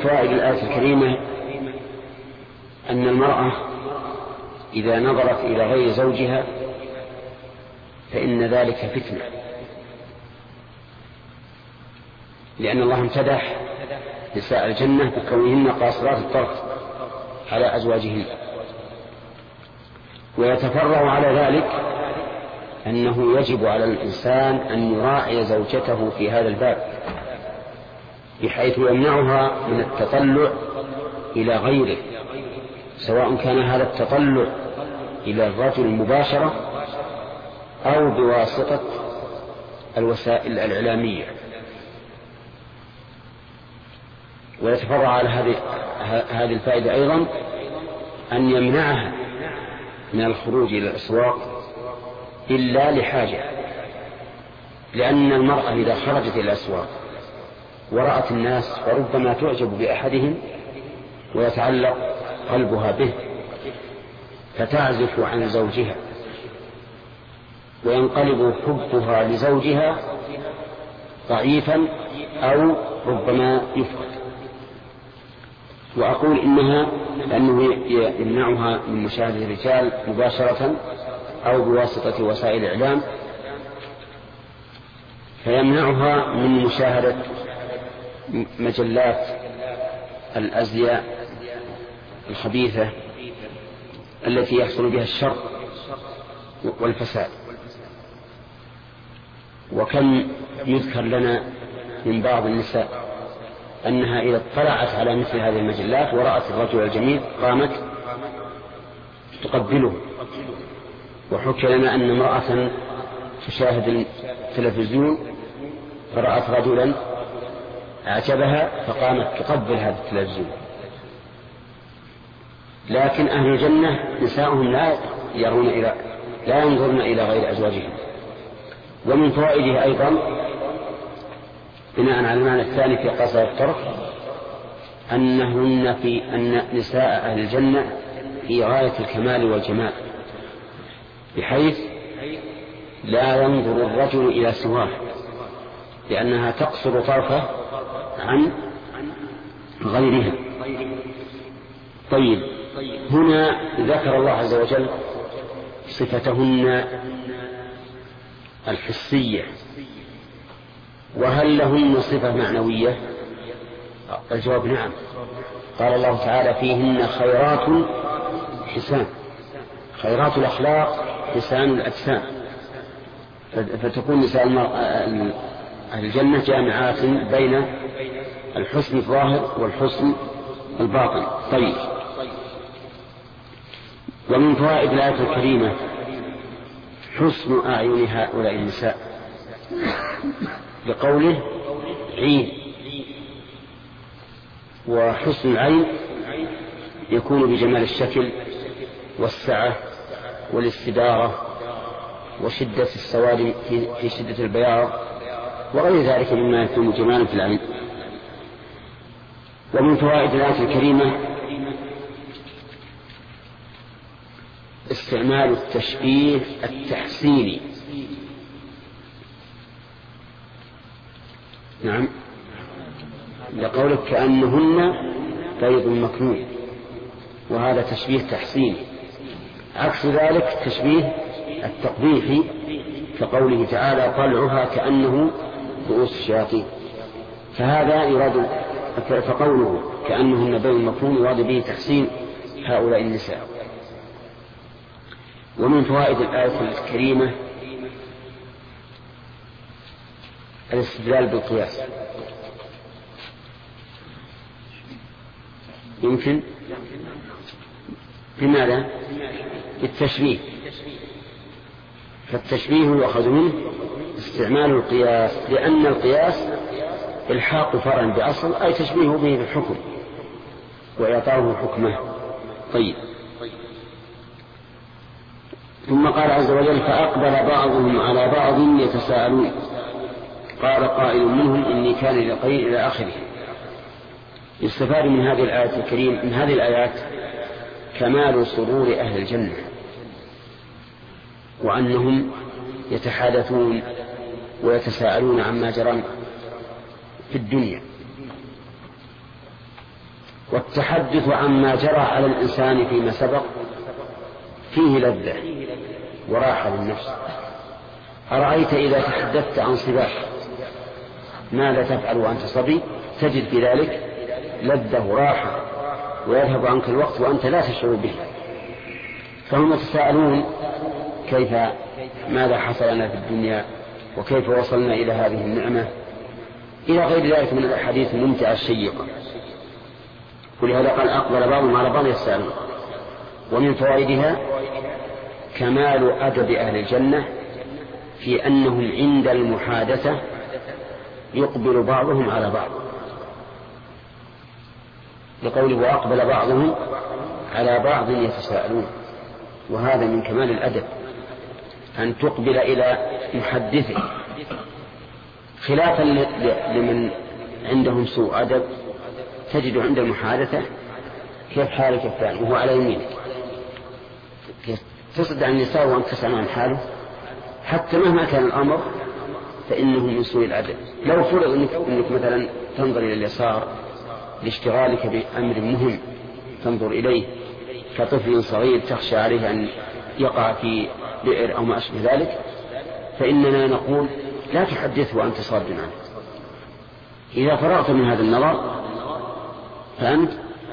فوائد الآية الكريمة أن المرأة إذا نظرت إلى غير زوجها فإن ذلك فتنة، لأن الله امتدح نساء الجنة بكونهن قاصرات الطرف على أزواجهن. ويتفرع على ذلك أنه يجب على الإنسان أن يراعي زوجته في هذا الباب، بحيث يمنعها من التطلع إلى غيره، سواء كان هذا التطلع إلى الرجل مباشرة أو بواسطة الوسائل الإعلامية. ويتفرع على هذه الفائدة أيضا أن يمنعها من الخروج إلى الأسواق إلا لحاجة، لأن المرأة إذا خرجت إلى الأسواق ورأت الناس فربما تعجب بأحدهم ويتعلق قلبها به فتعزف عن زوجها وينقلب حبها لزوجها ضعيفا أو ربما يفقد. وأقول إنها لأنه يمنعها من مشاهدة الرجال مباشرة أو بواسطة وسائل الإعلام، فيمنعها من مشاهدة مجلات الأزياء الخبيثة التي يحصل بها الشر والفساد. وكم يذكر لنا من بعض النساء أنها إذا اطلعت على مثل هذه المجلات ورأت الرجل الجميل قامت تقبله. وحكى لنا أن امرأة تشاهد التلفزيون فرأت رجلا أعجبها فقامت تقبل هذا التلفزيون. لكن أهل الجنة نساؤهم لا ينظرن إلى غير أزواجهم. ومن فوائده أيضا بناء على المعنى الثاني في قصر الطرف أن نساء أهل الجنة في غاية الكمال والجمال، بحيث لا ينظر الرجل إلى سواه، لأنها تقصر طرفه عن غيرها. طيب، هنا ذكر الله عز وجل صفتهن الحسية، وهل لهن صفة معنوية؟ الجواب نعم. قال الله تعالى فيهن خيرات حسان، خيرات الأخلاق حسان الأجسام، فتكون نساء أهل الجنة جامعات بين الحسن الظاهر والحسن الباطن. طيب، ومن فوائد الآية الكريمة حسن أعين هؤلاء النساء، بقوله عين. وحسن العين يكون بجمال الشكل والسعة والاستدارة وشدة السواد في شدة البياض وغير ذلك مما يكون جمالا في العين. ومن فوائد الآية الكريمة استعمال التشبيه التحسيني. نعم، لقولك كأنهن بيض مكنون، وهذا تشبيه تحسيني. عكس ذلك تشبيه التقبيحي كقوله تعالى طلعها كأنه رؤوس الشياطين، فهذا يراد. فقوله كأنهن بيض مكنون يراد به تحسين هؤلاء النساء. ومن فوائد الآية الكريمة الاستدلال بالقياس. يمكن بماذا؟ بالتشبيه. فالتشبيه يؤخذ منه استعمال القياس، لأن القياس الحاق فرع بأصل، أي تشبيه به بالحكم وإعطاه حكمه. طيب، ثم قال عز وجل فأقبل بعضهم على بعض يتساءلون قال قائل منهم إني كان لي قرين إلى آخره. يستفاد من هذه الآية الكريمة، من هذه الآيات، كمال سرور أهل الجنة، وأنهم يتحادثون ويتساءلون عما جرى في الدنيا. والتحدث عما جرى على الإنسان فيما سبق فيه لذة وراحة للنفس. أرأيت إذا تحدثت عن صباح ماذا تفعل وأنت صبي؟ تجد في ذلك لذة وراحة ويذهب عنك الوقت وأنت لا تشعر به. فهم يتساءلون ماذا حصل لنا في الدنيا وكيف وصلنا إلى هذه النعمة إلى غير ذلك من الأحاديث الممتعة الشيقة. ولهذا قال أقبل بعضهم على بعض يسألون. ومن فوائدها كمال أدب أهل الجنة في أنهم عند المحادثة يقبل بعضهم على بعض، لقوله وأقبل بعضهم على بعض يتساءلون. وهذا من كمال الأدب أن تقبل إلى محدثك، خلافا لمن عندهم سوء أدب تجد عند المحادثة كيف حالك فلان وهو على يمينك، تصد عن النساء وأنت تسأل عن حاله، حتى مهما كان الأمر فإنه من سوء الأدب. لو فرض أنك مثلا تنظر إلى اليسار لاشتغالك بأمر مهم تنظر إليه كطفل صغير تخشى عليه أن يقع في بئر أو ما أشبه ذلك، فإننا نقول لا تحدثه وأنت صاد عنه. إذا فرغت من هذا النظر فأنت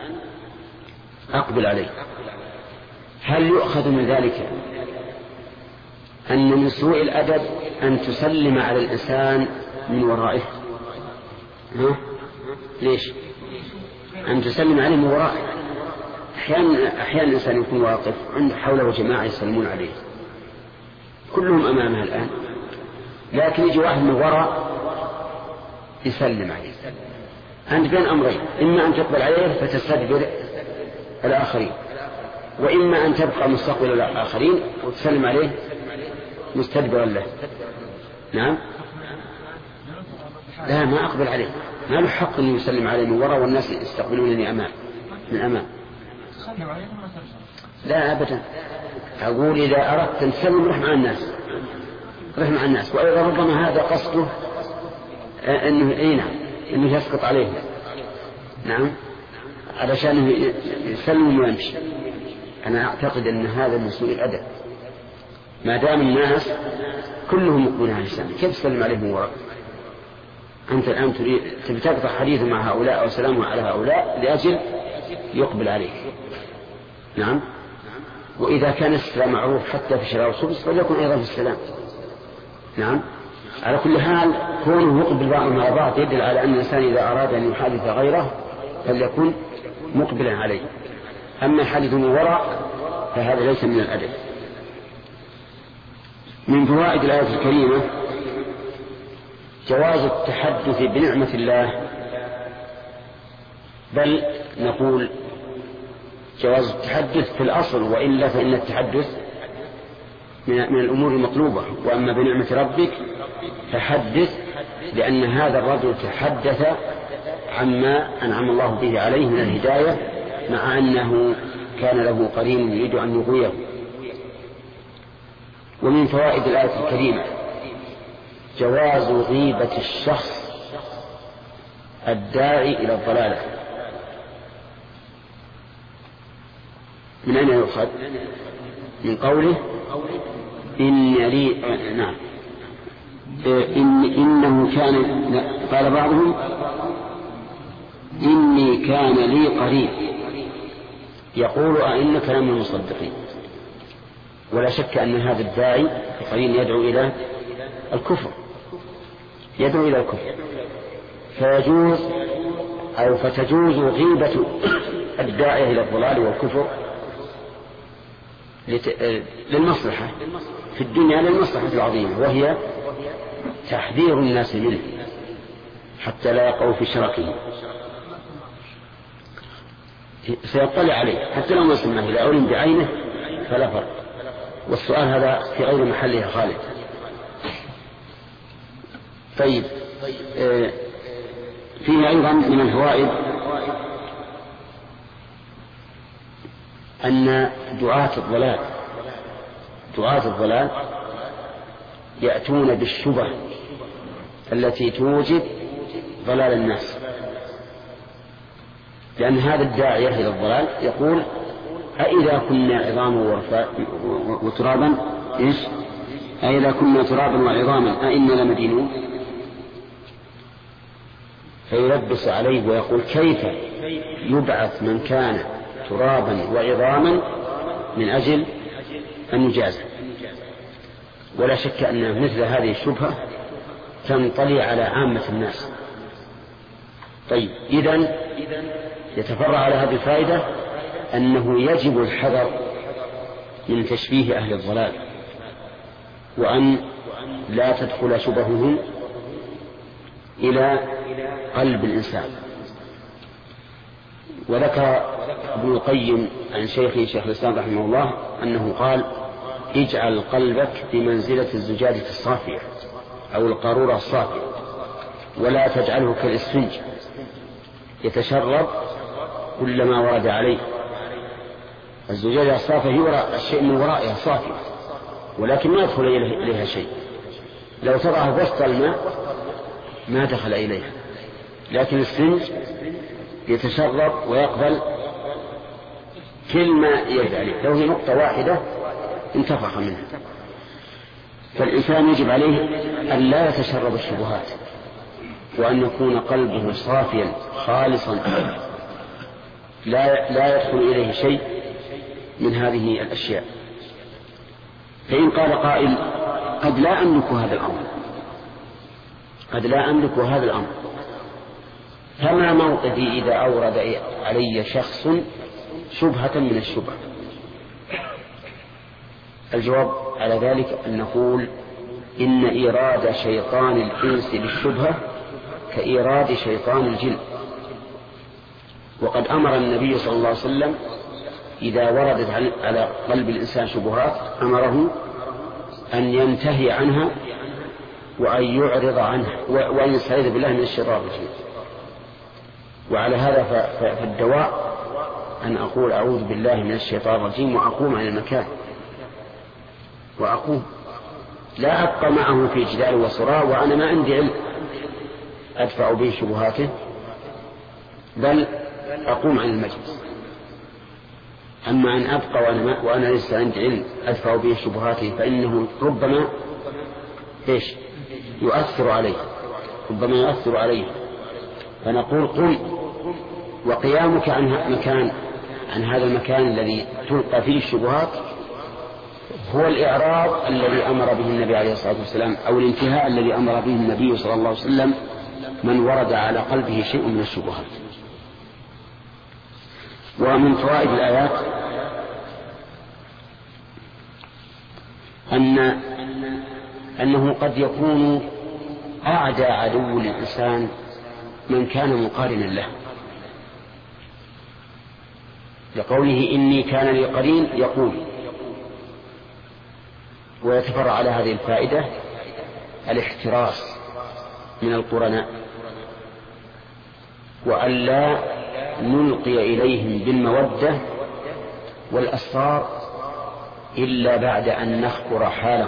أقبل عليه. هل يؤخذ من ذلك أن من سوء الأدب أن تسلم على الإنسان من ورائه؟ ليش؟ أن تسلم عليه من ورائه. أحيانا الإنسان يكون واقف عند حوله جماعة يسلمون عليه كلهم أمامه الآن، لكن يجي واحد من وراء يسلم عليه. أنت بين أمرين، إما أن تقبل عليه فتستدبر الآخرين، وإما أن تبقى مستقبل الآخرين وتسلم عليه مستدبرا له. نعم، لا ما أقبل عليه، ما له حق أن يسلم عليه من وراء والناس يستقبلونني من أمام. لا أبدا، أقول إذا أردت أن تسلم رح مع الناس، وأيضا ربما هذا قصده أنه يسقط عليه، نعم، علشان يسلم ويمشي. أنا أعتقد أن هذا من سوء الأدب، ما دام الناس كلهم مقبلون على الإسلام كيف تسلم عليه من وراء؟ أنت الآن تبي تقطع حديث مع هؤلاء أو سلامه على هؤلاء لأجل يقبل عليك. نعم، وإذا كان السلام معروف حتى في شراء الخبز فليكن أيضا في السلام. نعم، على كل حال كونه يقبل بعضهم على بعض يدل على أن الإنسان إذا أراد أن يحادث غيره فليكن مقبلا عليه. أما الحديث من وراء فهذا ليس من الأدب. من فوائد الآية الكريمة جواز التحدث بنعمة الله، بل نقول جواز التحدث في الأصل، وإلا فإن التحدث من الأمور المطلوبة. وأما بنعمة ربك فحدث، لأن هذا الرجل تحدث عما أنعم الله به عليه من الهداية، مع أنه كان له قرين يريد أن يغويه. ومن فوائد الآية الكريمة جواز غيبة الشخص الداعي إلى الضلالة. من أين يؤخذ؟ من قوله إنه كان، قال بعضهم إني كان لي قرين يقول أئنك لمن المصدقين. ولا شك أن هذا الداعي القرين يدعو إلى الكفر، فتجوز غيبة الداعي إلى الضلال والكفر للمصلحة في الدنيا، للمصلحة العظيمة، وهي تحذير الناس منه حتى لا يقعوا في شركه. سيطلع عليه حتى لو ما سماه، إذا علم بعينه فلا فرق. والسؤال هذا في غير محله خالد. طيب، فيه أيضا من الفوائد أن دعاة الضلال يأتون بالشبه التي توجب ضلال الناس. لأن هذا الداعية إلى الضلال يقول أإذا كنا عظاما وترابا إيش؟ أإذا كنا ترابا وعظاما أإنا لمدينون؟ فيلبس عليه ويقول كيف يبعث من كان ترابا وعظاما من أجل أن يجازى. ولا شك أن مثل هذه الشبهة تنطلي على عامة الناس. طيب إذن يتفرع على هذه الفائدة أنه يجب الحذر من تشبيه أهل الضلال، وأن لا تدخل شبههم إلى قلب الإنسان. وذكر ابن القيم عن شيخ الإسلام رحمه الله أنه قال اجعل قلبك بمنزلة الزجاجة الصافية أو القارورة الصافية، ولا تجعله كالإسفنج يتشرب كلما ورد عليه. الزجاجة الصافية يرى الشيء من ورائها صافي ولكن ما يدخل إليها شيء، لو تضعه وسط الماء ما دخل إليها، لكن الإسفنج يتشرب ويقبل كل ما يرد عليه، لو هي نقطة واحدة انتفخ منها. فالإنسان يجب عليه أن لا يتشرب الشبهات، وأن يكون قلبه صافيا خالصا لا يدخل إليه شيء من هذه الأشياء. فإن قال قائل قد لا أملك هذا الأمر، قد لا أملك هذا الأمر، فما موقفي إذا أورد علي شخص شبهة من الشبه؟ الجواب على ذلك أن نقول إن إيراد شيطان الإنس للشبهة كإيراد شيطان الجن. وقد أمر النبي صلى الله عليه وسلم إذا وردت على قلب الإنسان شبهات أمره أن ينتهي عنها وأن يعرض عنها وأن يستعيذ بالله من الشيطان الرجيم. وعلى هذا فالدواء أن أقول أعوذ بالله من الشيطان الرجيم وأقوم عن المكان، وأقوم لا أبقى معه في جدال وصراع وأنا ما عندي علم أدفع به شبهاته، بل أقوم عن المجلس. أما أن أبقى وأنا ليس عندي علم أدفع به شبهاته فإنه ربما يؤثر عليه، ربما يؤثر عليه. فنقول قم، وقيامك عن هذا المكان الذي تلقى فيه الشبهات هو الإعراض الذي أمر به النبي عليه الصلاة والسلام، أو الانتهاء الذي أمر به النبي صلى الله عليه وسلم من ورد على قلبه شيء من الشبهات. ومن فوائد الآيات أنه قد يكون أعدى عدو للإنسان من كان مقارنا له، لقوله إني كان لي قرين يقول. ويتفرع على هذه الفائدة الاحتراس من القرناء، وأن لا نلقي إليهم بالمودة والأسرار إلا بعد أن نخبر حالهم،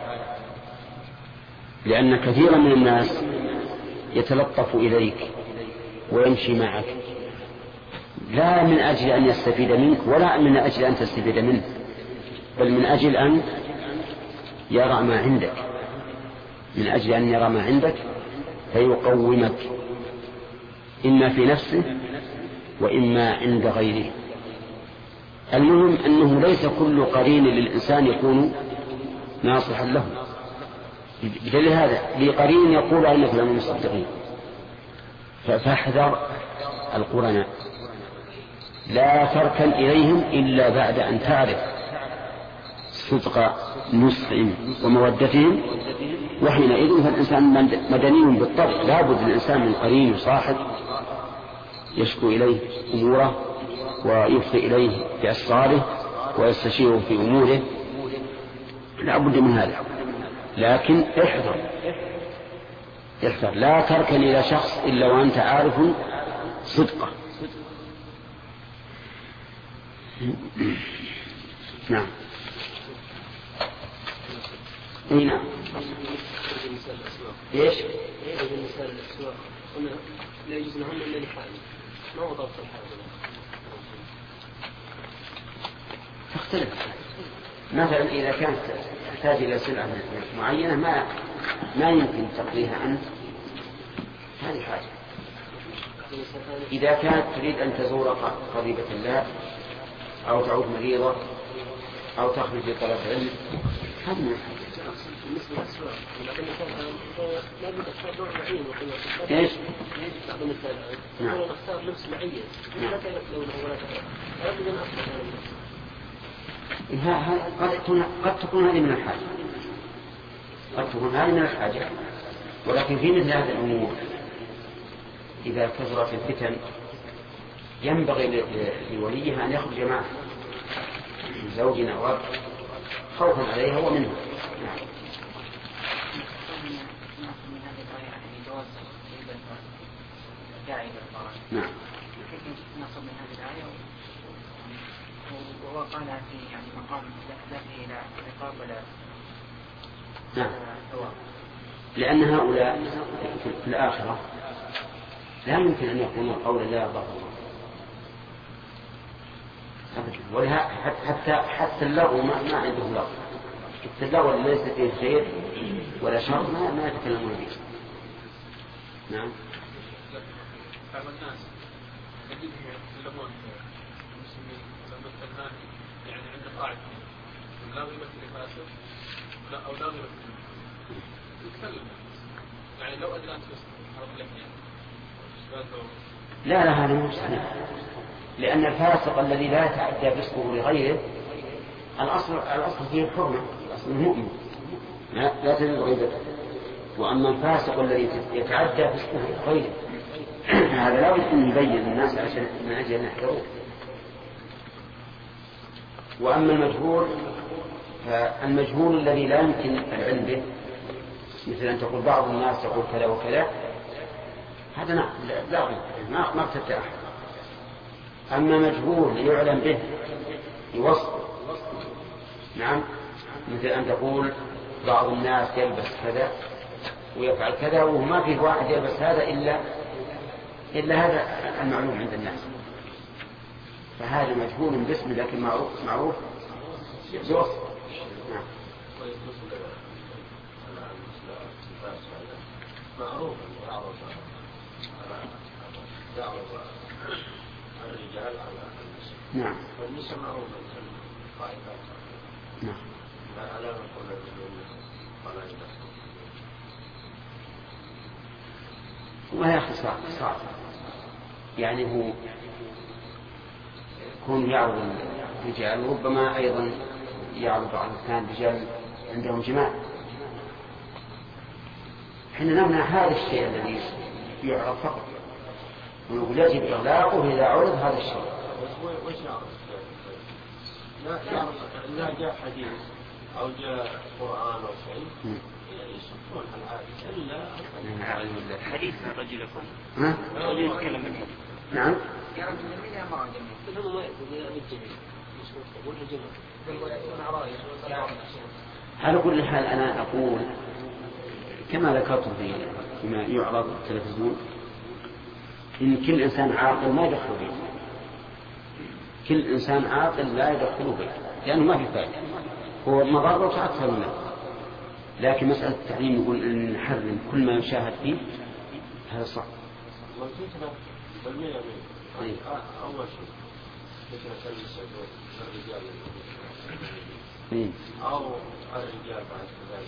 لأن كثيرا من الناس يتلطف إليك ويمشي معك لا من أجل أن يستفيد منك ولا من أجل أن تستفيد منه، بل من أجل أن يرى ما عندك، من أجل أن يرى ما عندك فيقومك إما في نفسه وإما عند غيره. المهم أنه ليس كل قرين للإنسان يكون ناصحا له، بدليل هذا لقرين يقول أنك لم المصدقين. فاحذر القرناء، لا تركن إليهم إلا بعد أن تعرف صدق نصحهم ومودتهم، وحينئذ فالإنسان مدني بالطبع، لا بد الإنسان من قرين وصاحب يشكو إليه أموره ويفضي إليه في أسراره ويستشيره في أموره، لا بد من هذا. لكن احذر لا تركن إلى شخص إلا وأنت عارف صدقه. نعم. اي نعم. ايش؟ النساء الأسواق قلنا لا يجوز لهن إلا لحال، ما هو ضبط الحال؟ تختلف. مثلا إذا كانت تحتاج إلى سلعة معينة ما يمكن تقضيها أنت، هذه حاجة. إذا كانت تريد أن تزور قريبة الله أو تعود مريضة أو تخرج لطلب علم، هذا من الحاجة. بالنسبة للأسواق لا بد أختار نوع معين وقيمة. إيش؟ بعض النساء يقولون أختار لبس معين لا تعرف لونه ولا تعرف. لا بد أن أختار هذا اللبس. قد تكون هذه من الحاجة، قد تكون هذه من الحاجة، ولكن في مثل هذه الأمور إذا كثرت الفتن ينبغي لوليها أن يخرج معه من زوج أو أب خوفا عليها ومنه. نعم. نصب من هذه الآية وقال في يعني مقام لا فيه لا عقاب ولا ثواب. لأن هؤلاء في الآخرة لا يمكن أن يقولوا قول لا ضر الله، حتى اللغو ما عندهم لغو، حتى اللغو اللي ليس فيه خير ولا شر ما يتكلمون به. نعم. بعض الناس يجدهم يتكلمون المسلمين لما الفنان يعني عنده قاعدة لا غيبة لفاسق أو لا غيبة يتكلم يعني لو أدرى أن تسمع لا هذا مو صحيح، لأن الفاسق الذي لا يتعدى فسقه لغيره الأصل فيه الحرمة، الأصل المؤمن لا تجوز غيبته. وأما الفاسق الذي يتعدى فسقه لغيره هذا لا بد أن يبين الناس عشان من أجل أن يحذروه. وأما المجهول فالمجهول الذي لا يمكن العلم به، مثل أن تقول بعض الناس يقول كذا وكذا، هذا لا ما تتأحد. أما مجهول يعلم به يوصف، نعم، مثل أن تقول بعض الناس يلبس كذا ويفعل كذا وما فيه واحد يلبس هذا إلا هذا المعلوم عند الناس، فهذا مجهول باسم لكن معروف بوصف. نعم. معروف يعرض الرجال على النساء. نعم. والنساء معروفة قائمات. نعم. لا نقول للنساء ولا يدخل. والله يا أخي صعب يعني هو يكون يعرض الرجال، ربما أيضا يعرض على كان رجال عندهم جماع. حين نمنع هذا الشيء الذي يعرض فقط ونقول يجب إغلاقه إذا عرض هذا الشيء. وش يعرض؟ لا جاء حديث أو جاء قرآن أو شيء يصفون العادة إلا حديث الرجل يقول رجل يتكلم منه. نعم. يا رجل جميل يا مرأة جميل. هم ما يأخذ الجميل يقول الجميل. على كل حال أنا أقول كما ذكرت فيما يعرض في التلفزيون إن كل إنسان عاقل ما يدخل بيته، كل إنسان عاقل لا يدخل بيته لأنه ما في فائدة، هو مضرة أكثر منه. لكن مسألة التعليم يقول أن نحرم كل ما يشاهد فيه هذا صعب. والفتنة بالمئة أول شيء فتنة الرجال أو الرجال بعد ذلك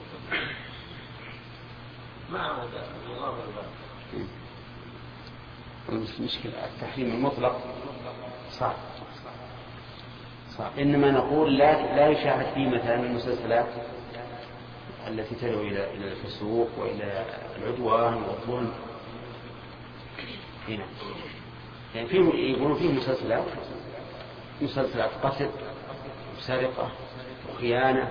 ما هذا الله الباب. المشكلة التحريم المطلق صعب. إنما نقول لا يشاهد فيه مثلا المسلسلات التي تدعو إلى الفسوق وإلى العدوان والظلم. هنا يعني يقولون فيه مسلسلات قتل وسرقة وخيانة.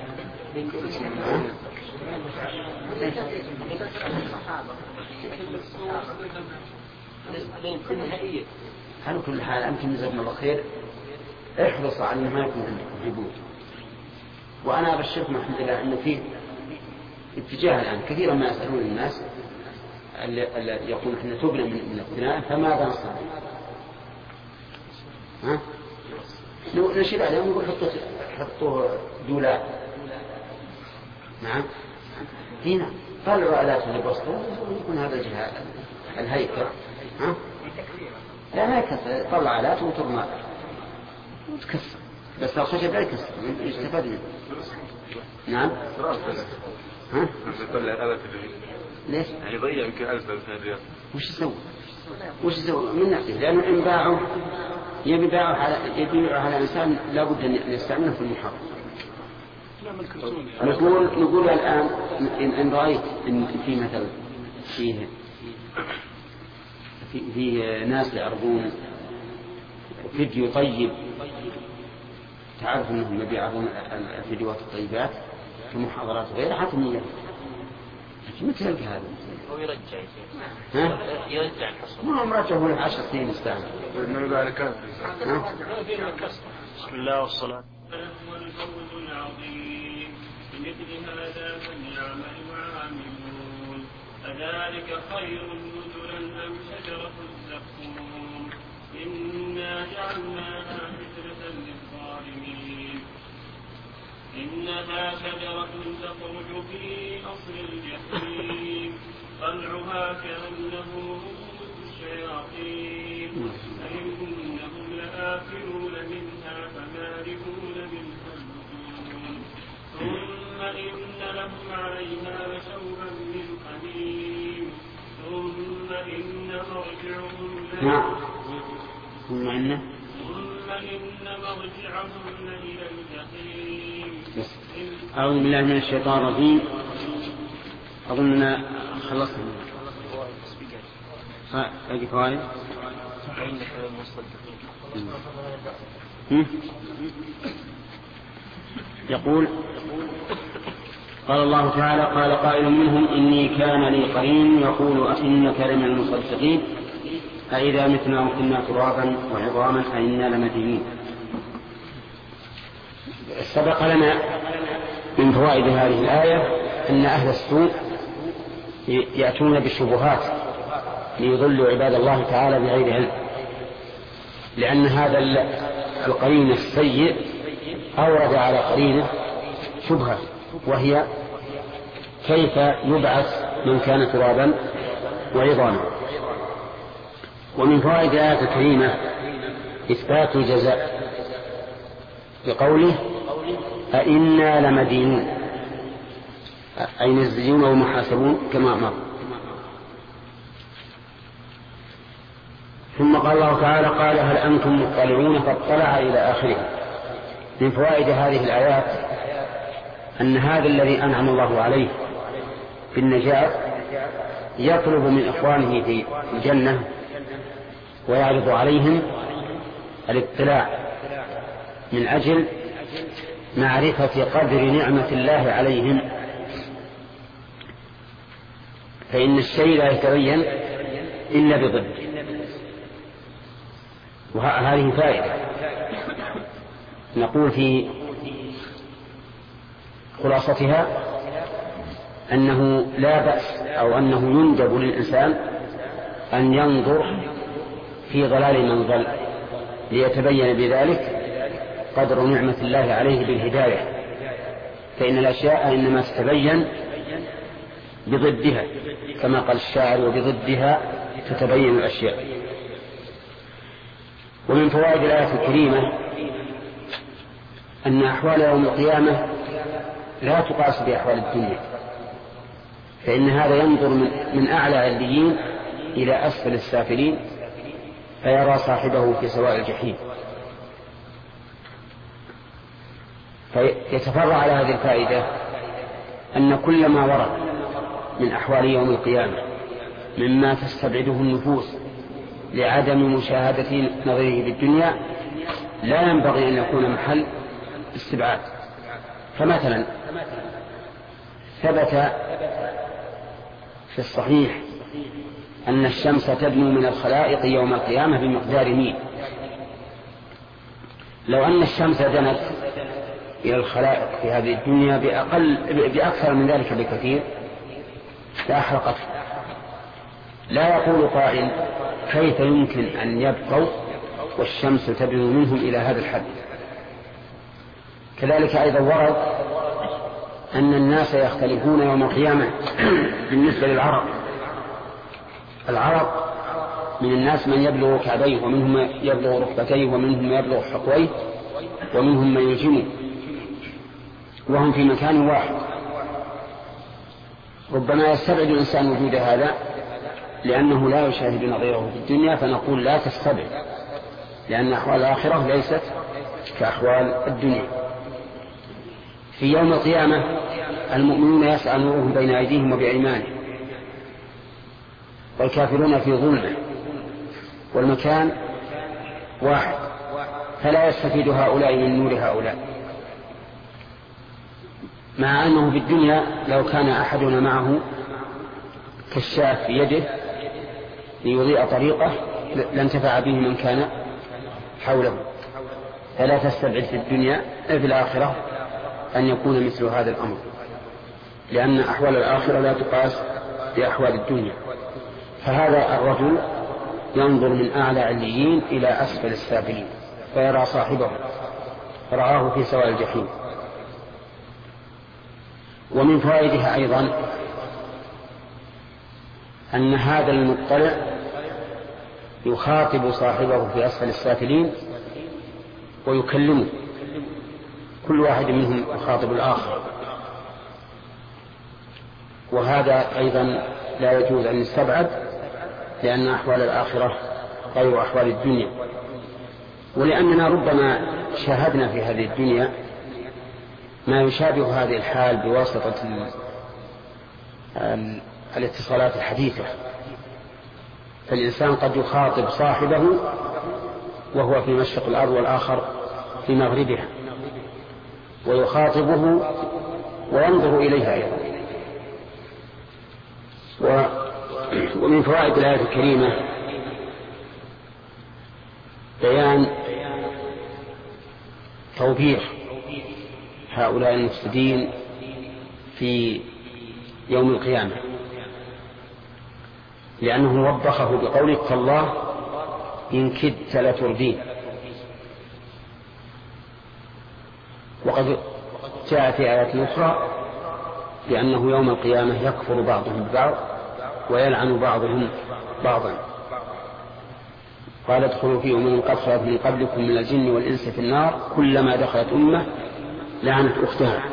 على كل حال أنتم جزاكم الله خير احرص على ما يكون عندكم في بيوت. وأنا أبشركم الحمد لله أن فيه اتجاه الآن كثيرا ما يسألون الناس اللي يقول احنا تبنى من الثناء فماذا نصنع؟ نشير عليهم ونقول حطوا دولاب. نعم هنا طلعوا آلات البسطة ويكون هذا الهيكل. ها؟ لا ما يكسر، طلع آلات وترمى وتكسر، بس الخشب لا يكسر يستفاد منه. نعم ها؟ ليش؟ يعني ضيع يمكن 1000 ريال. وش يسوي من نفسه؟ لأنه إن باعه يبيعه على إنسان لا بد أن يستعمله في المحرم. نقول الآن إن رأيت إن في مثلا فيه ناس يعرضون فيديو طيب، تعرف أنهم يبيعون الفيديوهات الطيبات في محاضرات غير حتمية، لكن ما تلقى هذا. هو يرجع يرجع الحصول. ما مرجع هو 10 سنين يستعمل. بسم الله والصلاة. هو الفوز العظيم بمثل هذا فليعمل وعاملون. أذلك خير نزلا أم شجرة الزقوم إنا جعلناها فتنة للظالمين. إنها شجرة تخرج في أصل الجحيم طلعها كأنه رؤوس الشياطين فإنهم لآكلون منها فمالئون منها البطون ثم إن لهم عليها لشوبا من حميم ثم إن مرجعهم إلى الجحيم. أعوذ بالله من الشيطان الرجيم. أظننا خلصنا. أجي فوائد. يقول قال الله تعالى قال قائل منهم إني كان لي قرين يقول أئنك لمن المصدقين أإذا متنا وكنا ترابا وعظاما أئنا لمدينين. سبق لنا من فوائد هذه الآية أن أهل السوء يأتون بالشبهات ليضلوا عباد الله تعالى بغير علم، لأن هذا القرين السيء أورد على قرينه شبهة، وهي كيف يبعث من كان ترابا وعظاما. ومن فوائد الآية الكريمة إثبات الجزاء بقوله أئنا لمدينون، أي نزلون ومحاسبون كما أمر. ثم قال الله تعالى قال هل أنتم مطلعون فاطلع إلى آخره. من فوائد هذه الآيات أن هذا الذي أنعم الله عليه بالنجاة يطلب من إخوانه في الجنة ويعرض عليهم الاطلاع من أجل معرفة قدر نعمة الله عليهم، فإن الشيء لا يتبين إلا بضد. وهذه فائدة نقول في خلاصتها أنه لا بأس أو أنه يندب للإنسان أن ينظر في ضلال من ضل ليتبين بذلك قدر نعمة الله عليه بالهداية، فإن الأشياء إنما تتبين بضدها كما قال الشاعر وبضدها تتبين الأشياء. ومن فوائد الآية الكريمة أن أحوال يوم القيامة لا تقاس بأحوال الدنيا، فإن هذا ينظر من أعلى عليين إلى أسفل السافلين فيرى صاحبه في سواء الجحيم. فيتفرع على هذه الفائدة أن كل ما ورد من أحوال يوم القيامة مما تستبعده النفوس لعدم مشاهدة نظره بالدنيا لا ينبغي أن يكون محل استبعاد. فمثلا ثبت في الصحيح أن الشمس تدنو من الخلائق يوم القيامة بمقدار ميل. لو أن الشمس دنت إلى الخلائق في هذه الدنيا بأكثر من ذلك بكثير لأحرقت. لا يقول قائل كيف يمكن أن يبقوا والشمس تدنو منهم إلى هذا الحد، كذلك أيضا ورد أن الناس يختلفون يوم القيامة بالنسبة للعرق. العرق من الناس من يبلغ كعبيه، ومنهم من يبلغ ركبتيه، ومنهم من يبلغ حقويه، ومنهم من يلجمه، وهم في مكان واحد. ربما يستبعد الإنسان وجود هذا لأنه لا يشاهد نظيره في الدنيا، فنقول لا تستبعد، لأن أحوال الآخرة ليست كأحوال الدنيا. في يوم القيامة المؤمنون يسعى نورهم بين أيديهم وبأيمانهم، والكافرون في ظلمة، والمكان واحد، فلا يستفيد هؤلاء من نور هؤلاء. مع أنه في الدنيا لو كان أحدنا معه كشاف في يده ليضيء طريقه لانتفع به من كان حوله. فلا تستبعد في الدنيا في الآخرة أن يكون مثل هذا الأمر، لأن أحوال الآخرة لا تقاس بأحوال الدنيا. فهذا الرجل ينظر من أعلى عليين إلى أسفل السافلين فيرى صاحبه، رآه في سواء الجحيم. ومن فوائدها أيضا أن هذا المطلع يخاطب صاحبه في أسفل السافلين ويكلمه، كل واحد منهم يخاطب الآخر، وهذا أيضا لا يجوز أن يستبعد، لأن أحوال الآخرة غير أحوال الدنيا. ولأننا ربما شاهدنا في هذه الدنيا ما يشابه هذه الحال بواسطة الاتصالات الحديثة، فالإنسان قد يخاطب صاحبه وهو في مشرق الأرض والآخر في مغربها، ويخاطبه وينظر إليها أيضا. ومن فوائد الآية الكريمة بيان توبيخ هؤلاء المفسدين في يوم القيامة، لأنه وبخه بقوله تالله إن كدت لتردين. وقد جاء في آيات أخرى بأنه يوم القيامة يكفر بعضهم ببعض ويلعن بعضهم بعضا. قال ادخلوا في أمم قد خلت من قبلكم من الجن والإنس في النار كلما دخلت أمة لعنت أختها.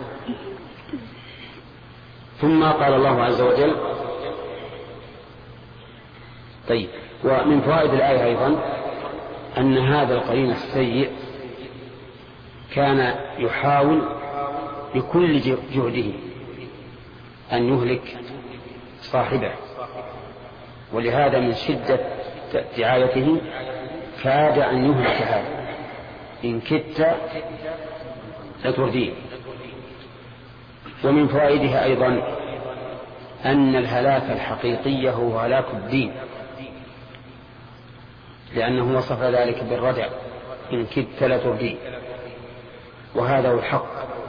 ثم قال الله عز وجل طيب. ومن فوائد الآية أيضا أن هذا القرين السيء كان يحاول بكل جهده أن يهلك صاحبه، ولهذا من شدة دعايته كاد أن يهلك هذا إن كدت لتردين. ومن فوائدها أيضا أن الهلاك الحقيقي هو هلاك الدين، لأنه وصف ذلك بالردع إن كدت لتردين، وهذا هو الحق.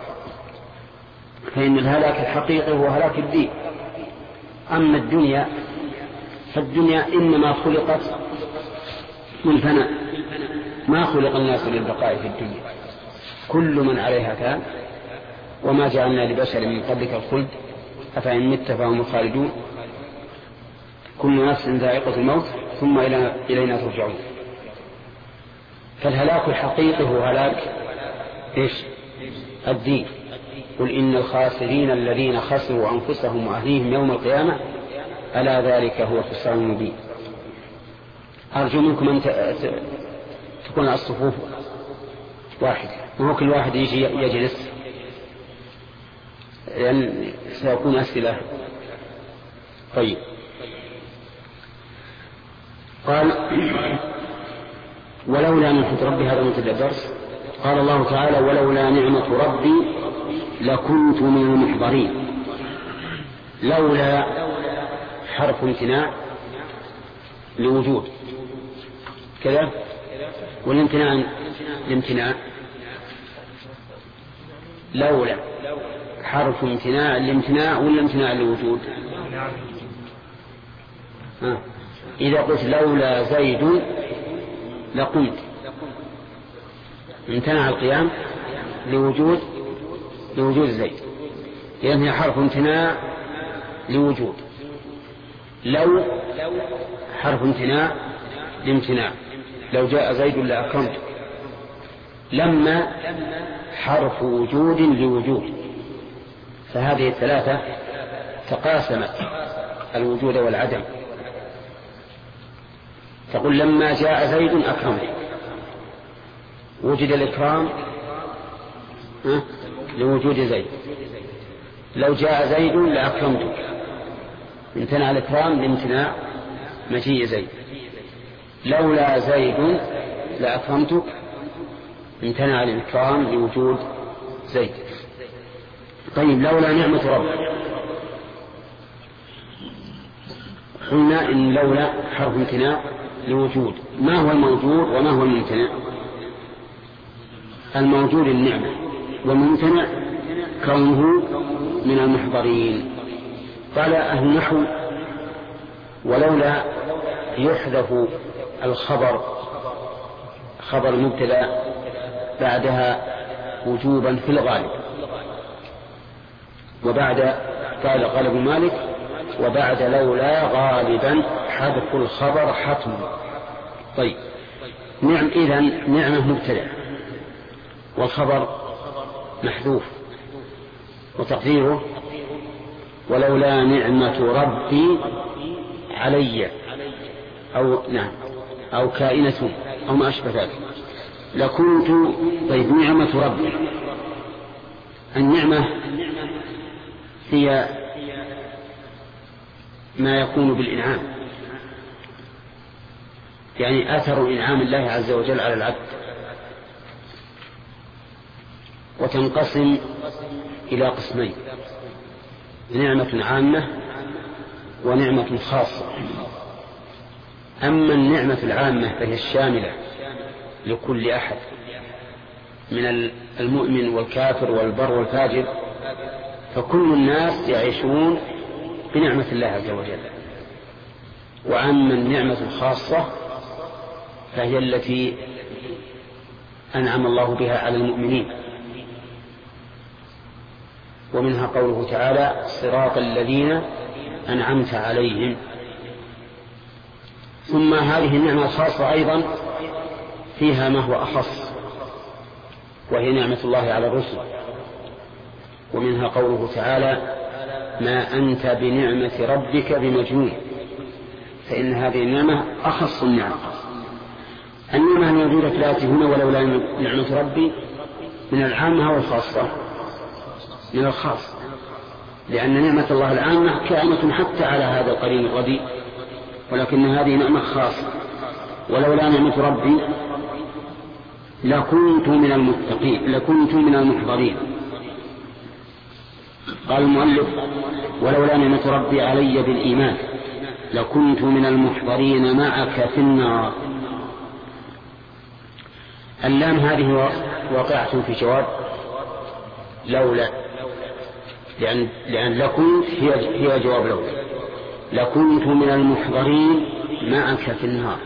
فإن الهلاك الحقيقي هو هلاك الدين. أما الدنيا فالدنيا إنما خلقت من فناء، ما خلق الناس للبقاء في الدنيا، كل من عليها فان وما جعلنا لبشر من قبلك الخلد أفإن مت فهم الخالدون كل نفس ذائقة الموت ثم إلينا ترجعون. فالهلاك الحقيقي هو هلاك الدين. قل إن الخاسرين الذين خسروا أنفسهم وأهليهم يوم القيامة ألا ذلك هو الخسران المبين. أرجو منكم أن تكون الصفوف واحدة، وهو كل واحد يجي يجلس، لأن سيكون أسئلة. طيب. قال ولولا نعمة ربي، هذا منتهى الدرس. قال الله تعالى ولولا نعمة ربي لكنت من المحضرين. لولا حرف امتناع لوجود كذا، والامتناع الامتناع لولا حرف امتناع الامتناع والامتناع لوجود. إذا قلت لولا زيد لقمت، امتنع القيام لوجود زيد، لأن هي حرف امتناع لوجود. لو حرف امتناع لامتناع، لو جاء زيد لأكرمته. لما حرف وجود لوجود. فهذه الثلاثة تقاسمت الوجود والعدم. تقول لما جاء زيد أكرمته، وجد الإكرام لوجود زيد. لو جاء زيد لأكرمتك، امتنع الإكرام لامتناع مجيء زيد. لولا زيد لأكرمتك، امتنع الإكرام لوجود زيد. طيب لولا نعمة ربك، قلنا إن لولا حرف امتناع لوجود. ما هو الموجود وما هو الممتنع؟ الموجود النعمة، والممتنع كونه من المحضرين. قال أهل النحو ولولا يحذف الخبر، خبر المبتدأ بعدها وجوبا في الغالب. وبعد قال ابن مالك وبعد لولا غالبا حذف الخبر حتم. طيب إذن نعمة مبتدأ والخبر محذوف، وتقديره ولولا نعمة ربي علي أو كائنة أو ما أشبه ذلك لكنت. طيب نعمة ربي، النعمة هي ما يكون بالإنعام، يعني أثر إنعام الله عز وجل على العبد، وتنقسم إلى قسمين: نعمة عامة ونعمة خاصة. أما النعمة العامة فهي الشاملة لكل أحد من المؤمن والكافر والبر والفاجر، فكل الناس يعيشون بنعمة الله عز وجل. وأما النعمة الخاصة فهي التي أنعم الله بها على المؤمنين، ومنها قوله تعالى صراط الذين أنعمت عليهم. ثم هذه النعمة الخاصة أيضا فيها ما هو أخص، وهي نعمة الله على الرسل، ومنها قوله تعالى ما أنت بنعمة ربك بمجنون، فإن هذه النعمة أخص النعم. النعمة الموجودة في الآية هنا ولولا نعمة ربي من العامة والخاصة، من الخاص، لأن نعمة الله العامة كائنة حتى على هذا القرين الرديء، ولكن هذه نعمة خاصة. ولولا نعمة ربي لكنت من المتقين، لكنت من المحضرين. قال المؤلف ولولا نعمة ربي علي بالإيمان لكنت من المحضرين معك في النار. اللام هذه واقعة في جواب لولا، لأن لكنت هي جواب لولا. لكنت من المحضرين معك في النار.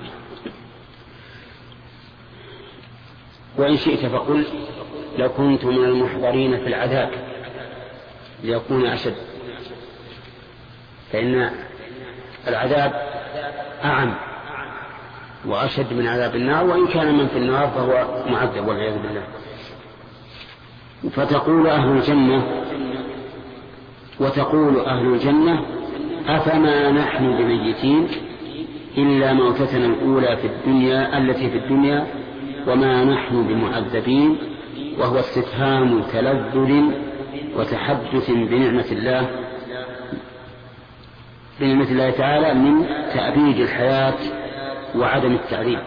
وإن شئت فقل لكنت من المحضرين في العذاب ليكون أشد، فإن العذاب أعم وأشد من عذاب النار، وإن كان من في النار فهو معذب والعياذ بالله. فتقول أهل الجنة أفما نحن بميتين إلا موتتنا الأولى في الدنيا التي في الدنيا وما نحن بمعذبين. وهو استفهام تلذذ وتحدث بنعمة الله تعالى من تأبيد الحياة وعدم التعذيب.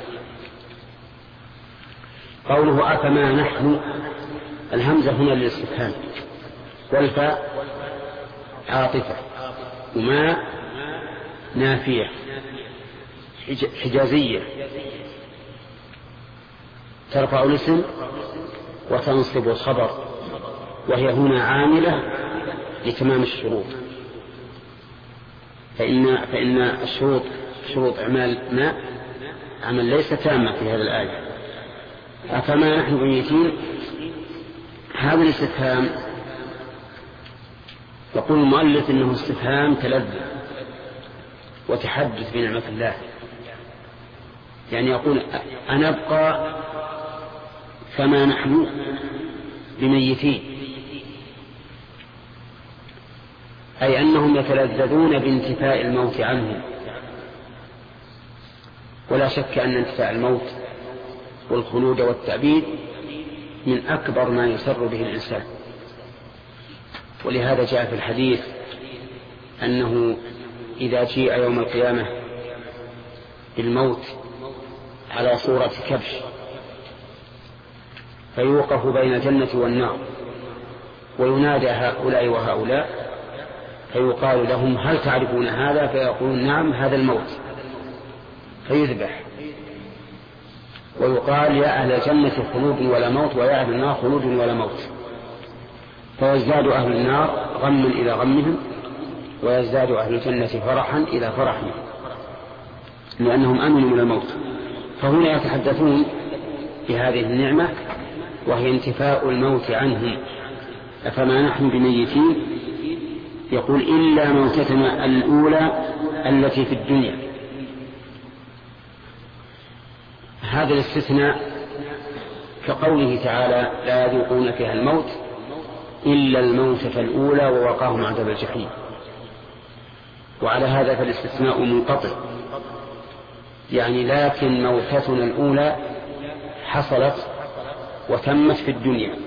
قوله أفما نحن، الهمزة هنا للاستفهام، والفاء عاطفة، وما نافية حجازية ترفع الاسم وتنصب الخبر، وهي هنا عاملة لتمام الشروط. فإن الشروط شروط أعمال ما عمل ليس تامة في هذه الآية. أفما نحن بميتين هذا الاستفهام يقول المؤلف إنه استفهام تلذذ وتحدث بنعمة الله، يعني يقول أنبقى فما نحن بميتين، أي أنهم يتلذذون بانتفاء الموت عنهم. ولا شك أن انتفاء الموت والخلود والتأبيد من أكبر ما يسر به الإنسان. ولهذا جاء في الحديث أنه إذا جيء يوم القيامة بالموت على صورة كبش فيوقف بين الجنة والنار وينادى هؤلاء وهؤلاء فيقال لهم هل تعرفون هذا؟ فيقولون نعم هذا الموت، فيذبح ويقال يا أهل الجنة خلود ولا موت ويا أهل النار خلود ولا موت، فيزداد أهل النار غما إلى غمهم ويزداد أهل الجنة فرحا إلى فرحهم لأنهم أمنوا من الموت. فهنا يتحدثون بهذه النعمة وهي انتفاء الموت عنهم. أفما نحن بميتين؟ يقول إلا موتتنا الأولى التي في الدنيا. هذا الاستثناء كقوله تعالى لا يذوقون فيها الموت إلا الموتة الأولى ووقاهم عذاب الجحيم. وعلى هذا فالاستثناء منقطع، يعني لكن موتتنا الأولى حصلت وتمت في الدنيا.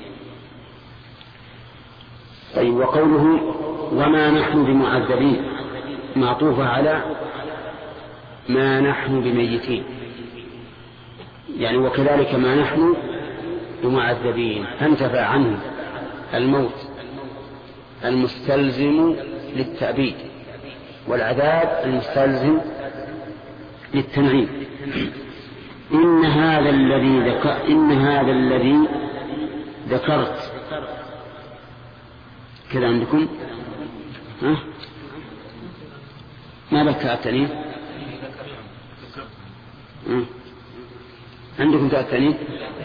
طيب وقوله وما نحن بمعذبين معطوفة على ما نحن بميتين، يعني وكذلك ما نحن بمعذبين، فانتفى عنه الموت المستلزم للتأبيد والعذاب المستلزم للتنعيم. إن هذا الذي ذكرت كذا عندكم ما بكى التانيث عندكم تاء التانيث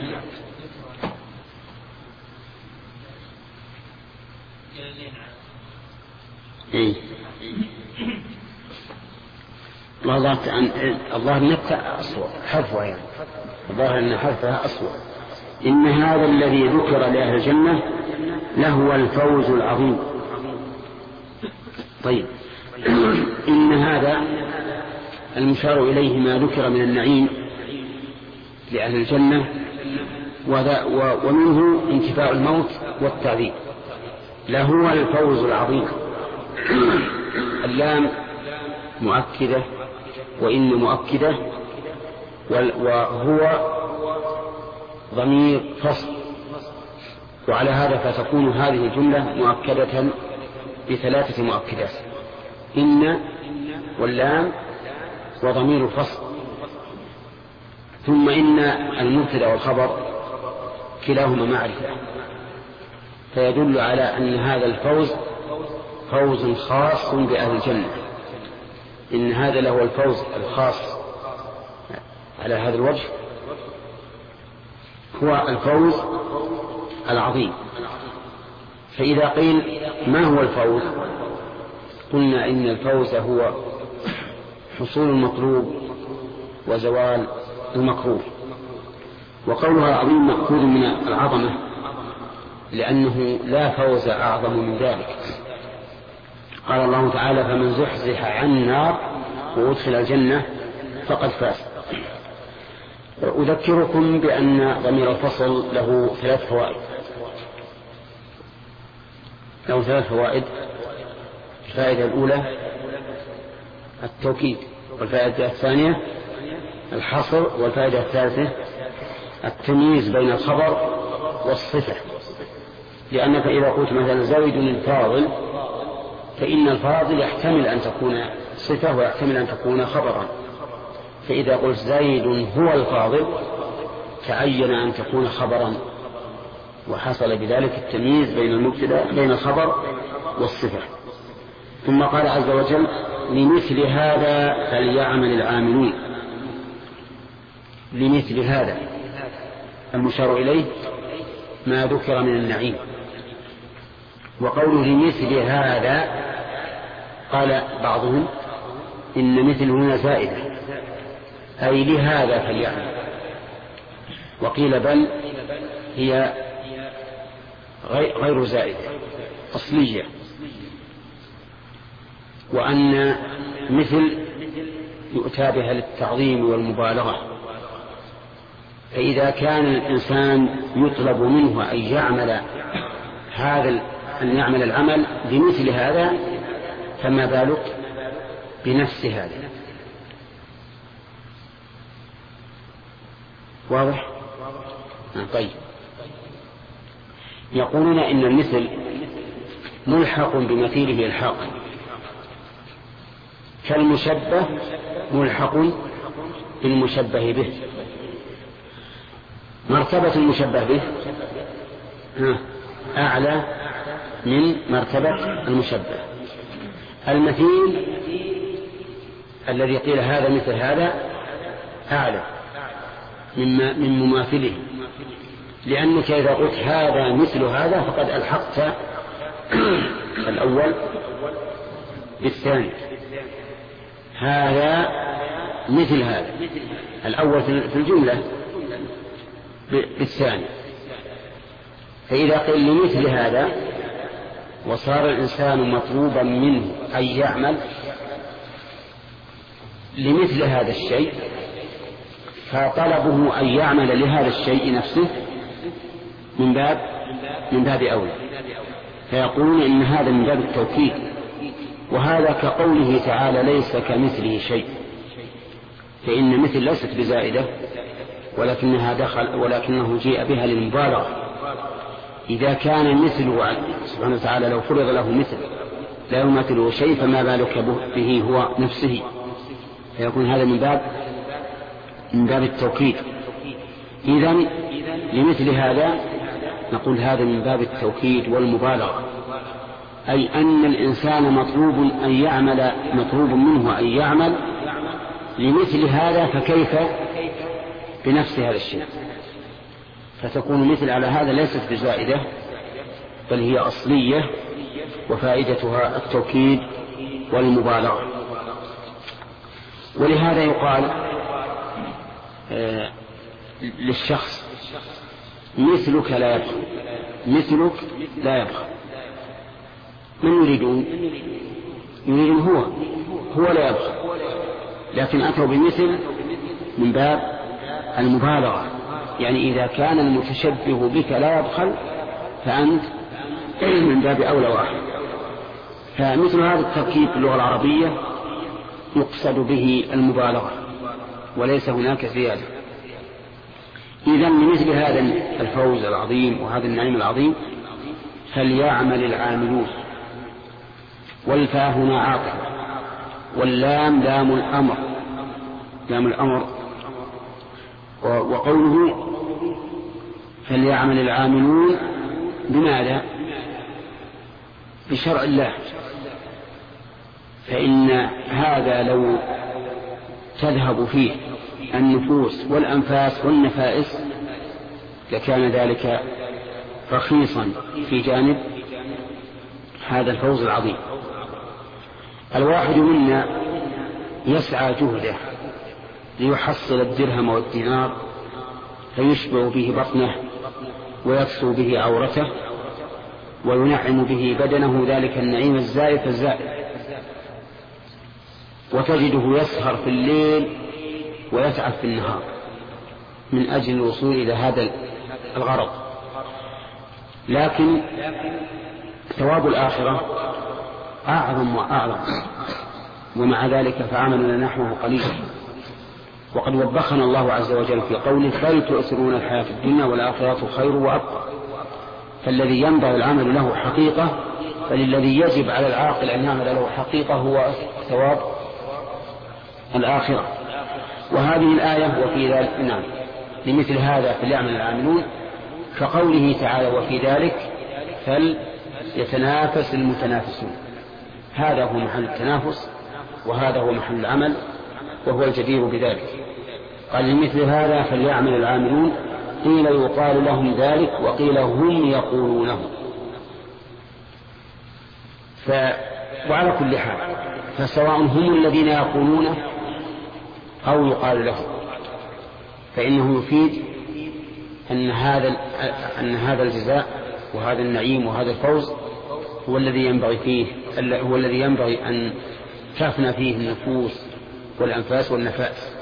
اي الله نبتع أصوات حرفها، يعني الظاهر أن حرفها أصوات. إن هذا الذي ذكر لأهل الجنة لهو الفوز العظيم. طيب إن هذا المشار إليه ما ذكر من النعيم لأهل الجنة ومنه انتفاء الموت والتعذيب، لهو الفوز العظيم. اللام مؤكدة وإن مؤكدة وهو ضمير فصل، وعلى هذا فتكون هذه الجملة مؤكدة بثلاثة مؤكدات: إن واللام وضمير فصل، ثم إن المبتدأ والخبر كلاهما معرفة، فيدل على أن هذا الفوز فوز خاص بأهل الجنة. إن هذا له الفوز الخاص على هذا الوجه هو الفوز العظيم. فإذا قيل ما هو الفوز؟ قلنا إن الفوز هو حصول المطلوب وزوال المكروه. وقولها العظيم مأخوذ من العظمة، لأنه لا فوز أعظم من ذلك. قال الله تعالى فمن زحزح عن النار وأدخل الجنة فقد فاز. أذكركم بأن ضمير الفصل له ثلاث فوائد. الفائدة الأولى التوكيد، والفائدة الثانية الحصر، والفائدة الثالثة التمييز بين الخبر والصفة. لأنك إذا قلت مثلا زيد الفاضل فإن الفاضل يحتمل أن تكون صفة ويحتمل أن تكون خبرا، فإذا قلت زيد هو الفاضل تعين أن تكون خبرا، وحصل بذلك التمييز بين المبتدأ بين الخبر والصفة. ثم قال عز وجل لمثل هذا فليعمل العاملون. لمثل هذا المشار إليه ما ذكر من النعيم. وقوله لمثل هذا قال بعضهم إن مثل هنا زائدة أي لهذا فليعمل، وقيل بل هي غير زائدة أصلية، وأن مثل يؤتى بها للتعظيم والمبالغة. فإذا كان الإنسان يطلب منه أن يعمل العمل بمثل هذا فما بالك بنفس هذا. واضح؟ طيب. يقولون إن المثل ملحق بمثيله الحاق، كالمشبه ملحق بالمشبه به. مرتبة المشبه به أعلى من مرتبة المشبه. المثيل الذي قيل هذا مثل هذا أعلى من مماثله، لأنك إذا قلت هذا مثل هذا فقد ألحقت الأول بالثاني. هذا مثل هذا، الأول في الجملة بالثاني. فإذا قيل لمثل هذا وصار الإنسان مطلوبا منه أن يعمل لمثل هذا الشيء، فطلبه أن يعمل لهذا الشيء نفسه من باب أولى. فيقولون إن هذا من باب التوكيد، وهذا كقوله تعالى ليس كمثله شيء، فإن مثل ليست بزائدة ولكنه جيء بها للمبالغة. إذا كان مثله سبحانه وتعالى لو فرض له مثل لا يماثله شيء فما بالك به هو نفسه، فيكون هذا من باب التوكيد. إذن لمثل هذا نقول هذا من باب التوكيد والمبالغة، أي أن الإنسان مطلوب منه أن يعمل لمثل هذا، فكيف بنفس هذا الشيء؟ فتكون مثل على هذا ليست بزائدة بل هي أصلية، وفائدتها التوكيد والمبالغة. ولهذا يقال للشخص مثلك لا يبخل، مثلك لا يبخل. من يريدون هو لا يبخل، لكن أتوا بمثل من باب المبالغة. يعني إذا كان المتشبه بك لا يبخل فأنت من باب أولى واحد. فمثل هذا التركيب في اللغة العربية يقصد به المبالغة وليس هناك زيادة. إذن لمثل هذا الفوز العظيم وهذا النعيم العظيم فليعمل العاملون. والفاء هنا عاطفة، واللام لام الأمر. وقوله فليعمل العاملون بماذا؟ بشرع الله. فإن هذا لو تذهب فيه النفوس والأنفاس والنفائس لكان ذلك رخيصا في جانب هذا الفوز العظيم. الواحد منا يسعى جهده ليحصل الدرهم والدينار فيشبع به بطنه ويكسو به عورته وينعم به بدنه، ذلك النعيم الزائد. وتجده يسهر في الليل ويتعب في النهار من أجل الوصول إلى هذا الغرض. لكن ثواب الآخرة أعظم وأعظم، ومع ذلك فعملنا نحوه قليل. وقد وبخنا الله عز وجل في قوله بل تؤثرون الحياة الدنيا والآخرة خير وأبقى. فالذي ينبغي العمل له حقيقة، بل الذي يجب على العاقل أن يعمل له حقيقة هو ثواب الآخرة. وهذه الآية وفي ذلك لمثل هذا فليعمل العاملون، كقوله تعالى وفي ذلك فليتنافس المتنافسون. هذا هو محل التنافس وهذا هو محل العمل وهو الجدير بذلك. قال لمثل هذا فليعمل العاملون قيل يقال لهم ذلك وقيل هم يقولونه. وعلى كل حال فسواء هم الذين يقولونه أو يقال لهم فإنه يفيد أن هذا الجزاء وهذا النعيم وهذا الفوز هو الذي ينبغي أن تفنى فيه النفوس والأنفاس والنفائس.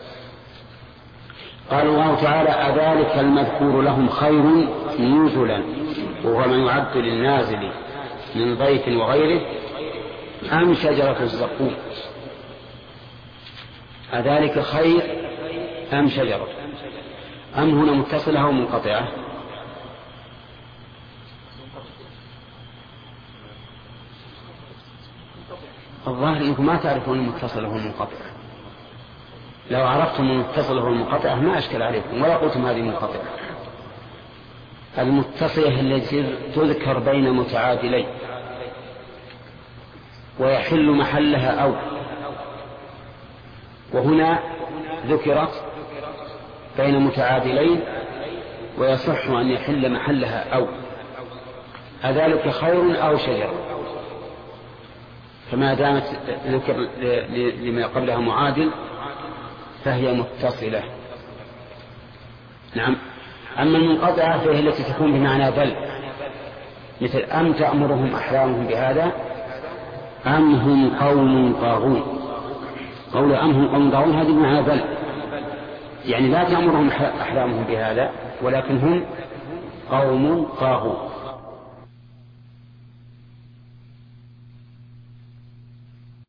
قال الله تعالى: أذلك المذكور لهم خير نزلا، وهو من يعد للنازل من ضيف وغيره، أم شجرة الزقوم؟ أذلك خير أم شجرة؟ أم هنا متصلة أو منقطعة؟ الظاهر أنكم ما تعرفون المتصلة والمنقطعة. لو عرفتم المتصلة والمنقطعة ما أشكل عليكم ولا قلتم هذه منقطعة. المتصلة التي تذكر بين متعادلين ويحل محلها أو، وهنا ذكرت بين متعادلين ويصح أن يحل محلها أو. أذلك خير أو شجر؟ فما دامت ذكر لما قبلها معادل فهي متصلة. نعم. أما المنقطعة فهي التي تكون بمعنى بل، مثل أم تأمرهم أحلامهم بهذا أم هم قوم طاغون. قول أم هم قوم طاغون هذه بمعنى بل، يعني لا تأمرهم أحلامهم بهذا ولكن هم قوم طاغون.